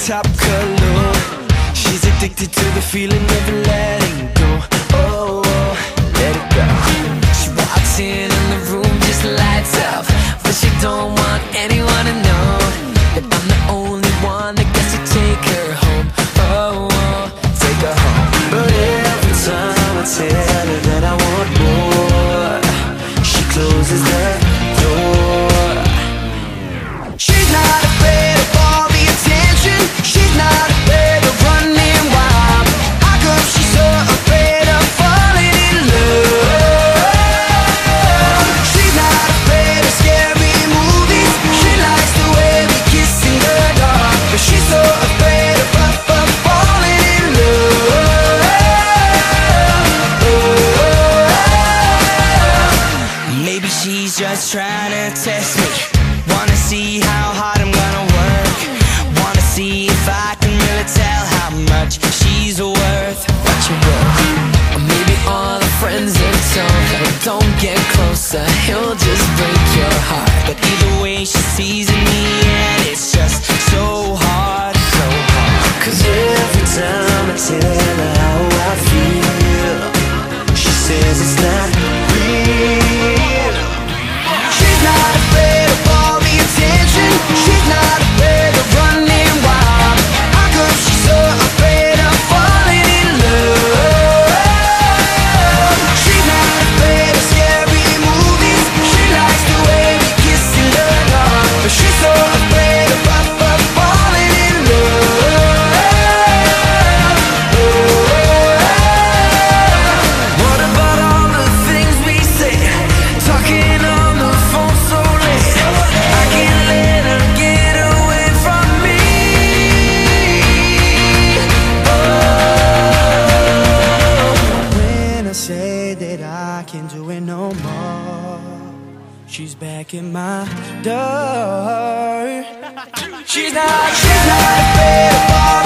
top color. She's addicted to the feeling of letting go. Oh, let it go. She walks in and the room just lights up, but she don't want anyone to know that I'm the only one that gets to take her home. Oh, take her home. But every time I tell her that I want more, she closes the door. She's not afraid of all the attention. She's not afraid of running wild. How come she's so afraid of falling in love? She's not afraid of scary movies. She likes the way we kiss in the dark, but she's so afraid of falling in love. Maybe she's just trying to test me. Wanna see how hard I'm gonna work. Wanna see if I can really tell how much she's worth. What you worth? Or maybe all the friends that told her don't get closer, he'll just break your heart. But either way she sees in me, and it's just so hard, so hard. Cause every time I tell her how I feel, she says it's not real. She's not afraid of all the attention. She's not afraid of running wild. How come she's so afraid of falling in love? She's not afraid of scary movies. She likes the way we kiss in the dark, but she's so afraid of falling in love. What about all the things we say, talking on the phone so late? I can't let her get away from me. Oh, when I say that I can't do it no more, she's back in my door. She's not afraid of